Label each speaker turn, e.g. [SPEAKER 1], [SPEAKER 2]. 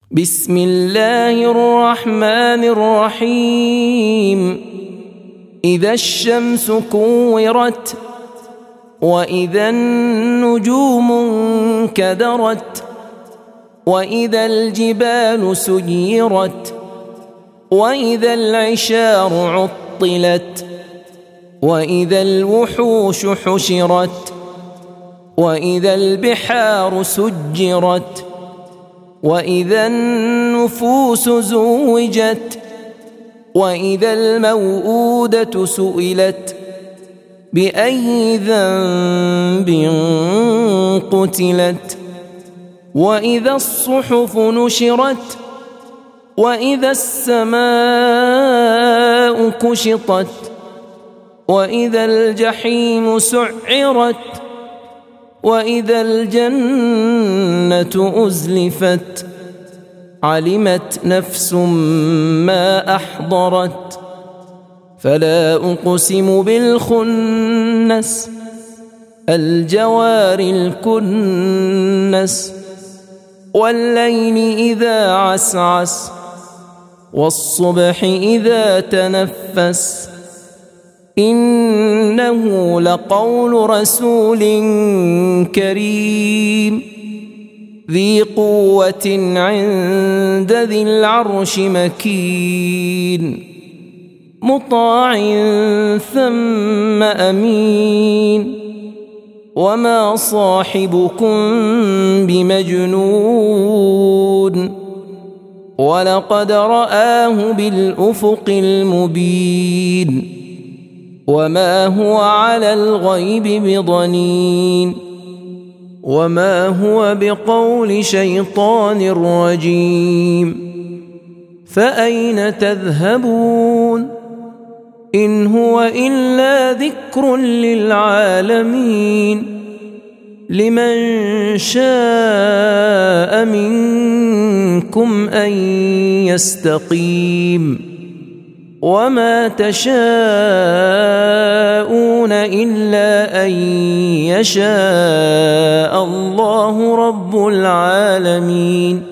[SPEAKER 1] بسم الله الرحمن الرحيم إذا الشمس كورت وإذا النجوم انكدرت وإذا الجبال سيرت وإذا العشار عطلت وإذا الوحوش حشرت وإذا البحار سجرت وإذا النفوس زوجت وإذا الموءودة سئلت بأي ذنب قتلت وإذا الصحف نشرت وإذا السماء كشطت وإذا الجحيم سعرت وإذا الجنة أزلفت علمت نفس ما أحضرت فلا أقسم بالخنس الجوار الكنس والليل إذا عسعس والصبح إذا تنفس إنه لقول رسول كريم ذي قوة عند ذي العرش مكين مطاع ثم أمين وما صاحبكم بمجنون ولقد رآه بالأفق المبين وما هو على الغيب بضنين وما هو بقول شيطان رجيم فأين تذهبون إن هو إلا ذكر للعالمين لمن شاء منكم أن يستقيم وما تشاءون إلا أن يشاء الله رب العالمين